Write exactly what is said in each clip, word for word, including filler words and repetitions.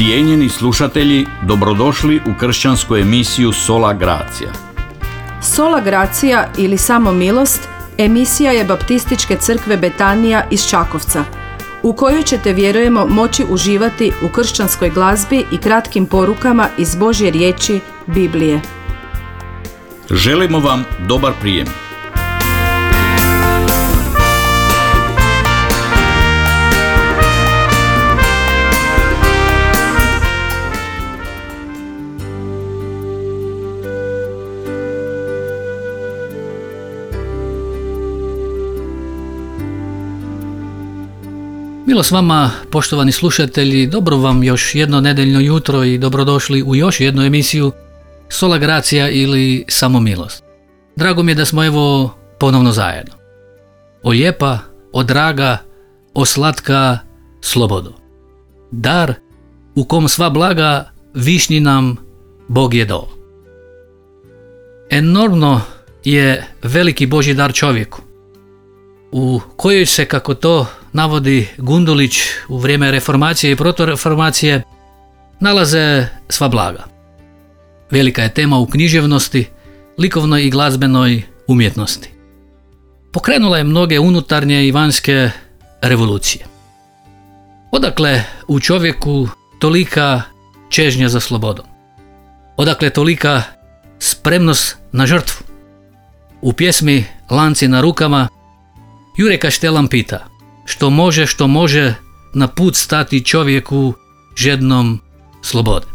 Cijenjeni slušatelji, dobrodošli u kršćansku emisiju Sola Gracia. Sola Gracia ili Samo milost emisija je Baptističke crkve Betanija iz Čakovca, u kojoj ćete, vjerujemo, moći uživati u kršćanskoj glazbi i kratkim porukama iz Božje riječi, Biblije. Želimo vam dobar prijem. Milost vama, poštovani slušatelji, dobro vam još jedno nedeljno jutro i dobrodošli u još jednu emisiju Sola Gracia ili Samo milost. Drago mi je da smo evo ponovno zajedno. O lijepa, o draga, o slatka slobodu. Dar u kom sva blaga višnji nam Bog je dao. Enormno je veliki Božji dar čovjeku, u kojoj se, kako to navodi Gundulić u vrijeme reformacije i protoreformacije, nalaze sva blaga. Velika je tema u književnosti, likovnoj i glazbenoj umjetnosti. Pokrenula je mnoge unutarnje i vanjske revolucije. Odakle u čovjeku tolika čežnja za slobodom? Odakle tolika spremnost na žrtvu? U pjesmi Lanci na rukama Jure Kaštelan pita: što može, što može na put stati čovjeku žednom slobode?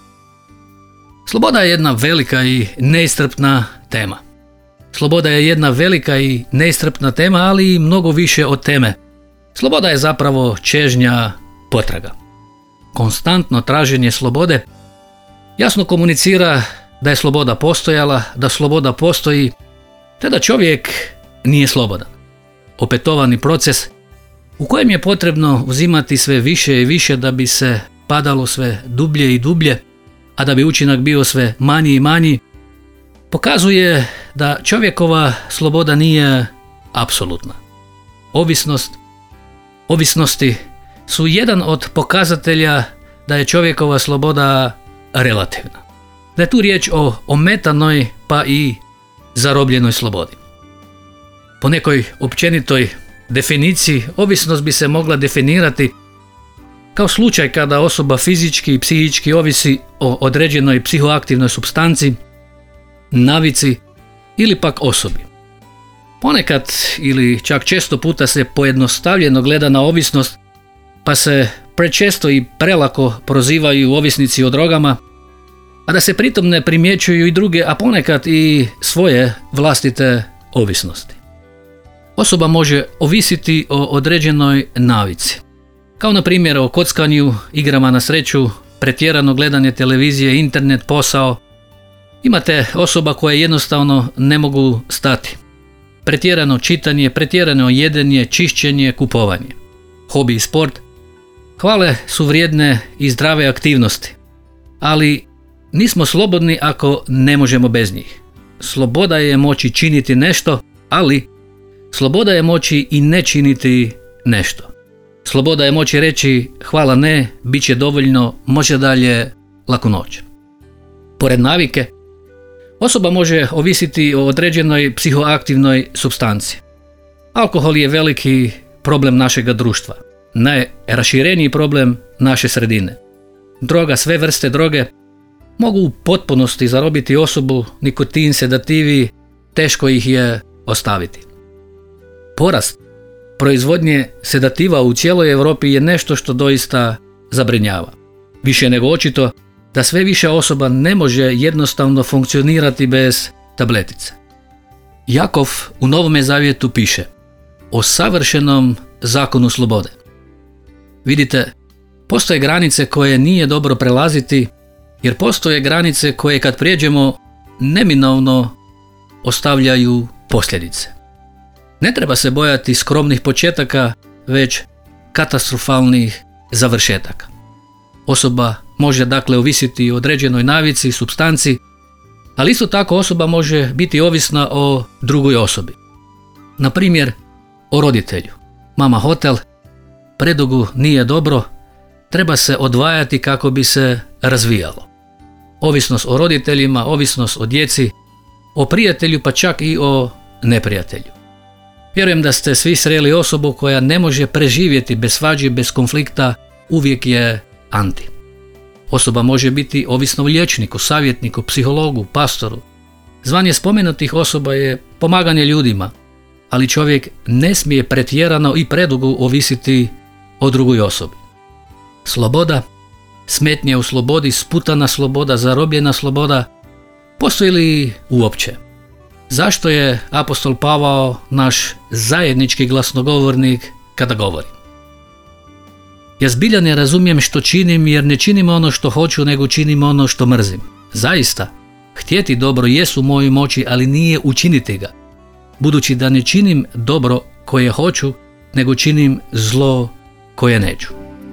Sloboda je jedna velika i neiscrpna tema. Sloboda je jedna velika i neiscrpna tema, ali i mnogo više od teme. Sloboda je zapravo čežnja potraga. Konstantno traženje slobode jasno komunicira da je sloboda postojala, da sloboda postoji, te da čovjek nije slobodan. Opetovani proces u kojem je potrebno uzimati sve više i više da bi se padalo sve dublje i dublje, a da bi učinak bio sve manji i manji, pokazuje da čovjekova sloboda nije apsolutna. Ovisnost, ovisnosti su jedan od pokazatelja da je čovjekova sloboda relativna. Da je tu riječ o ometanoj pa i zarobljenoj slobodi. Po nekoj općenitoj definiciji, ovisnost bi se mogla definirati kao slučaj kada osoba fizički i psihički ovisi o određenoj psihoaktivnoj supstanci, navici ili pak osobi. Ponekad ili čak često puta se pojednostavljeno gleda na ovisnost, pa se prečesto i prelako prozivaju ovisnici o drogama, a da se pritom ne primjećuju i druge, a ponekad i svoje vlastite ovisnosti. Osoba može ovisiti o određenoj navici, kao na primjer o kockanju, igrama na sreću, pretjerano gledanje televizije, internet, posao. Imate osoba koje jednostavno ne mogu stati. Pretjerano čitanje, pretjerano jedenje, čišćenje, kupovanje. Hobi i sport. Hvale su vrijedne i zdrave aktivnosti, ali nismo slobodni ako ne možemo bez njih. Sloboda je moći činiti nešto, ali sloboda je moći i ne činiti nešto. Sloboda je moći reći hvala ne, bit će dovoljno, može dalje, laku noć. Pored navike, osoba može ovisiti o određenoj psihoaktivnoj supstanci. Alkohol je veliki problem našega društva, najrašireniji problem naše sredine. Droga, sve vrste droge mogu u potpunosti zarobiti osobu, nikotin, sedativi, teško ih je ostaviti. Porast proizvodnje sedativa u cijeloj Europi je nešto što doista zabrinjava. Više nego očito da sve više osoba ne može jednostavno funkcionirati bez tabletice. Jakov u Novome zavjetu piše o savršenom zakonu slobode. Vidite, postoje granice koje nije dobro prelaziti, jer postoje granice koje kad prijeđemo neminovno ostavljaju posljedice. Ne treba se bojati skromnih početaka, već katastrofalnih završetaka. Osoba može dakle ovisiti o određenoj navici, supstanci, ali isto tako osoba može biti ovisna o drugoj osobi. Na primjer, o roditelju. Mama hotel, predugo nije dobro, treba se odvajati kako bi se razvijalo. Ovisnost o roditeljima, ovisnost o djeci, o prijatelju pa čak i o neprijatelju. Vjerujem da ste svi sreli osobu koja ne može preživjeti bez svađe, bez konflikta, uvijek je anti. Osoba može biti ovisna o liječniku, savjetniku, psihologu, pastoru. Zvanje spomenutih osoba je pomaganje ljudima, ali čovjek ne smije pretjerano i predugo ovisiti o drugoj osobi. Sloboda, smetnje u slobodi, sputana sloboda, zarobljena sloboda, postoji li uopće? Zašto je apostol Pavao naš zajednički glasnogovornik kada govori? Ja zbilja ne razumijem što činim, jer ne činim ono što hoću, nego činim ono što mrzim. Zaista, htjeti dobro jesu u mojoj moći, ali nije učiniti ga. Budući da ne činim dobro koje hoću, nego činim zlo koje neću.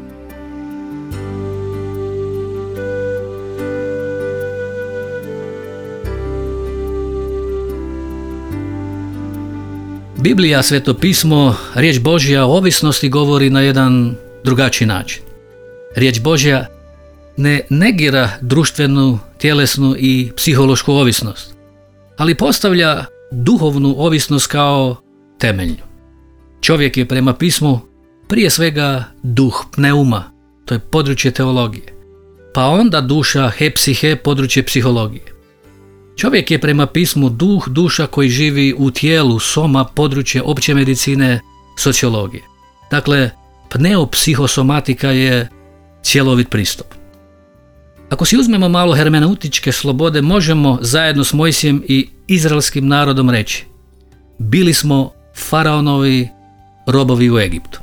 Biblija, Sveto pismo, riječ Božja o ovisnosti govori na jedan drugačiji način. Riječ Božja ne negira društvenu, tjelesnu i psihološku ovisnost, ali postavlja duhovnu ovisnost kao temeljnu. Čovjek je prema pismu prije svega duh, pneuma, to je područje teologije, pa onda duša, hepsihe, područje psihologije. Čovjek je prema pismu duh, duša koji živi u tijelu, soma, područje opće medicine, sociologije. Dakle, pneopsihosomatika je cjelovit pristup. Ako si uzmemo malo hermeneutičke slobode, možemo zajedno s Mojsijem i izraelskim narodom reći: bili smo faraonovi robovi u Egiptu.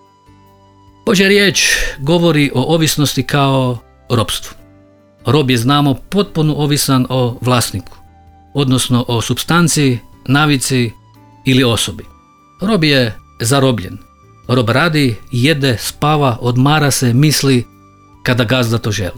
Božja riječ govori o ovisnosti kao ropstvu. Rob je, znamo, potpuno ovisan o vlasniku, odnosno o supstanciji, navici ili osobi. Rob je zarobljen. Rob radi, jede, spava, odmara se, misli kada gazda to želi.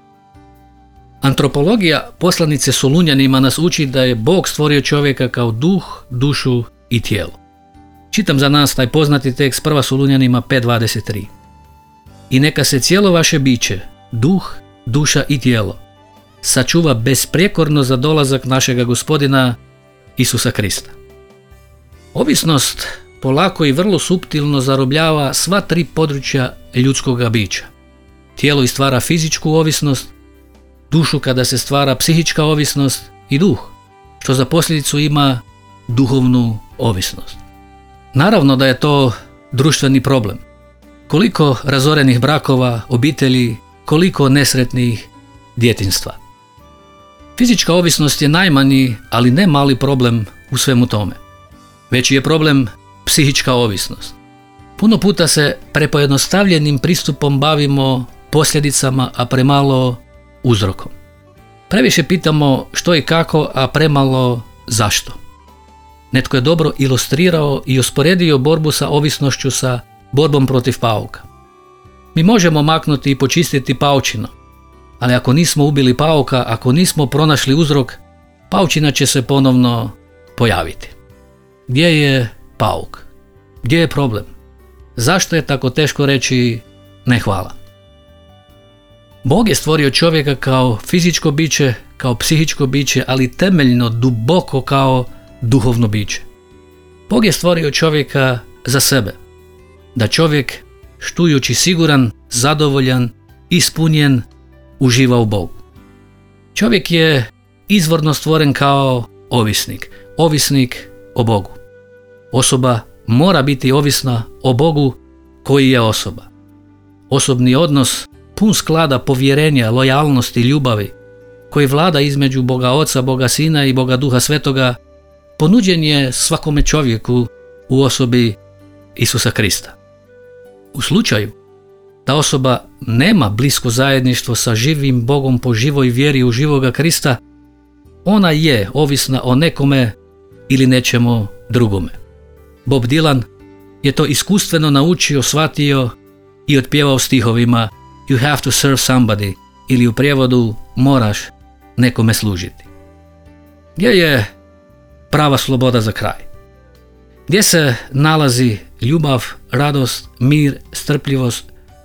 Antropologija poslanice Solunjanima nas uči da je Bog stvorio čovjeka kao duh, dušu i tijelo. Čitam za nas taj poznati tekst prva Solunjanima pet dvadeset tri. I neka se cijelo vaše biće, duh, duša i tijelo, sačuva besprijekorno za dolazak našega Gospodina Isusa Krista. Ovisnost polako i vrlo suptilno zarobljava sva tri područja ljudskoga bića. Tijelo stvara fizičku ovisnost, dušu kada se stvara psihička ovisnost i duh, što za posljedicu ima duhovnu ovisnost. Naravno da je to društveni problem. Koliko razorenih brakova, obitelji, koliko nesretnih djetinjstva. Fizička ovisnost je najmanji, ali ne mali problem u svemu tome. Veći je problem psihička ovisnost. Puno puta se prepojednostavljenim pristupom bavimo posljedicama, a premalo uzrokom. Previše pitamo što i kako, a premalo zašto. Netko je dobro ilustrirao i usporedio borbu sa ovisnošću sa borbom protiv pauka. Mi možemo maknuti i počistiti paučino, ali ako nismo ubili pauka, ako nismo pronašli uzrok, paučina će se ponovno pojaviti. Gdje je pauk? Gdje je problem? Zašto je tako teško reći ne hvala? Bog je stvorio čovjeka kao fizičko biće, kao psihičko biće, ali temeljno, duboko kao duhovno biće. Bog je stvorio čovjeka za sebe, da čovjek, štujući siguran, zadovoljan, ispunjen, uživa u Bogu. Čovjek je izvorno stvoren kao ovisnik, ovisnik o Bogu. Osoba mora biti ovisna o Bogu koji je osoba. Osobni odnos pun sklada povjerenja, lojalnosti, ljubavi, koji vlada između Boga Oca, Boga Sina i Boga Duha Svetoga, ponuđen je svakome čovjeku u osobi Isusa Krista. U slučaju da osoba nema blisko zajedništvo sa živim Bogom po živoj vjeri u živoga Krista, ona je ovisna o nekome ili nečemu drugome. Bob Dylan je to iskustveno naučio, shvatio i otpjevao stihovima You have to serve somebody, ili u prijevodu moraš nekome služiti. Gdje je prava sloboda za kraj? Gdje se nalazi ljubav, radost, mir, strpljivost,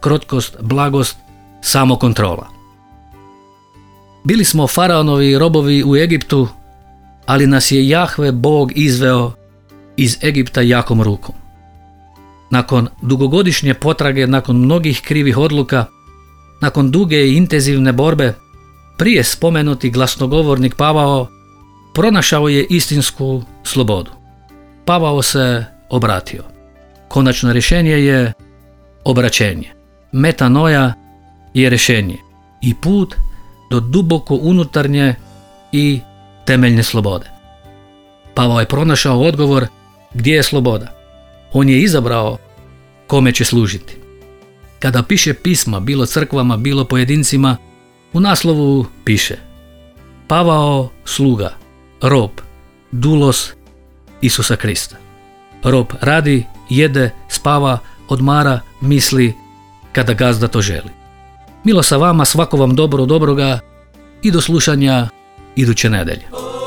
krotkost, blagost, samokontrola. Bili smo faraonovi robovi u Egiptu, ali nas je Jahve Bog izveo iz Egipta jakom rukom. Nakon dugogodišnje potrage, nakon mnogih krivih odluka, nakon duge i intenzivne borbe, prije spomenuti glasnogovornik Pavao pronašao je istinsku slobodu. Pavao se obratio. Konačno rješenje je obraćenje. Metanoja je rješenje i put do duboko unutarnje i temeljne slobode. Pavao je pronašao odgovor gdje je sloboda. On je izabrao kome će služiti. Kada piše pisma, bilo crkvama, bilo pojedincima, u naslovu piše: Pavao, sluga, rob, dulos Isusa Krista. Rob radi, jede, spava, odmara, misli kada gazda to želi. Milo sa vama, svako vam dobro dobroga i do slušanja iduće nedelje.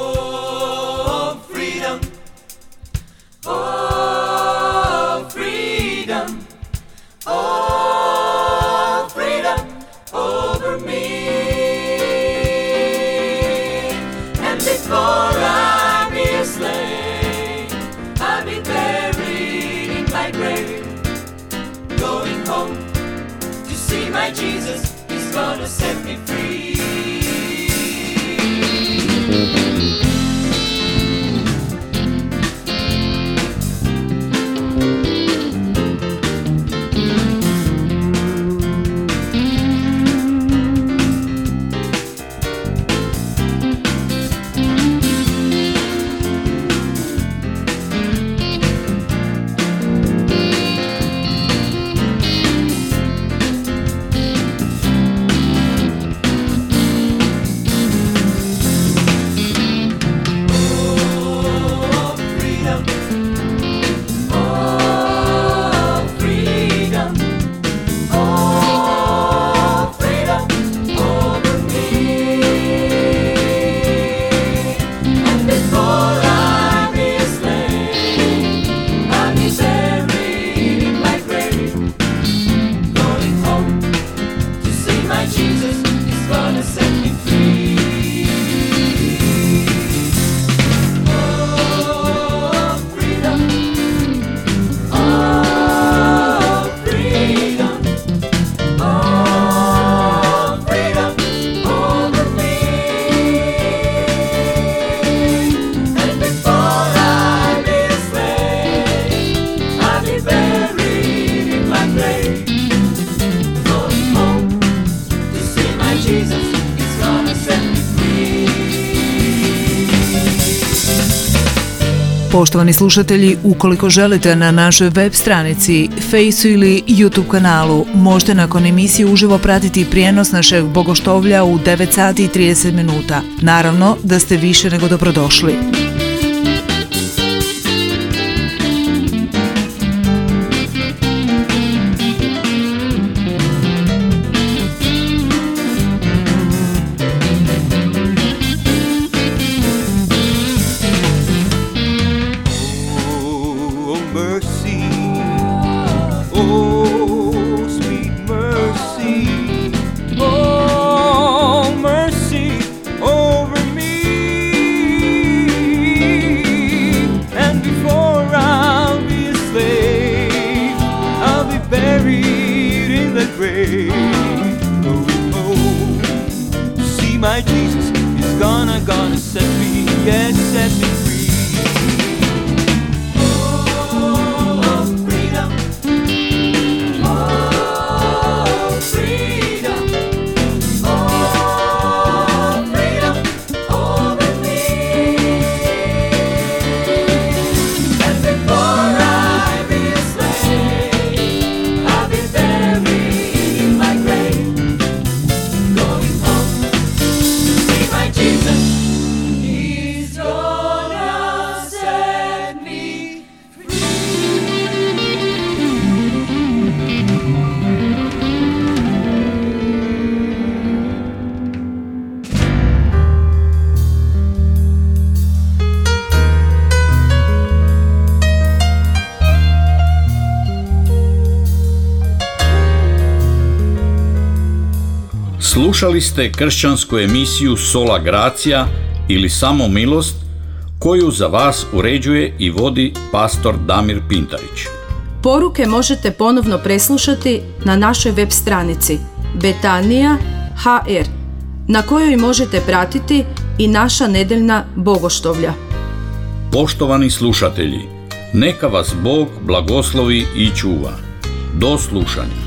My Jesus is gonna set me free. Poštovani slušatelji, ukoliko želite na našoj web stranici, Fejsu ili YouTube kanalu, možete nakon emisije uživo pratiti prijenos našeg bogoštovlja u devet sati i trideset minuta. Naravno da ste više nego dobrodošli. My Jesus is gonna, gonna set me, yes, set me free. Oh, freedom. Oh, freedom. Oh, freedom over me. And before I be a slave, I'll be buried in my grave. Going home. Jesus is gonna Slušali ste kršćansku emisiju Sola Gracia ili Samo milost, koju za vas uređuje i vodi pastor Damir Pintarić. Poruke možete ponovno preslušati na našoj web stranici Betanija ha er, na kojoj možete pratiti i naša nedeljna bogoštovlja. Poštovani slušatelji, neka vas Bog blagoslovi i čuva. Do slušanja.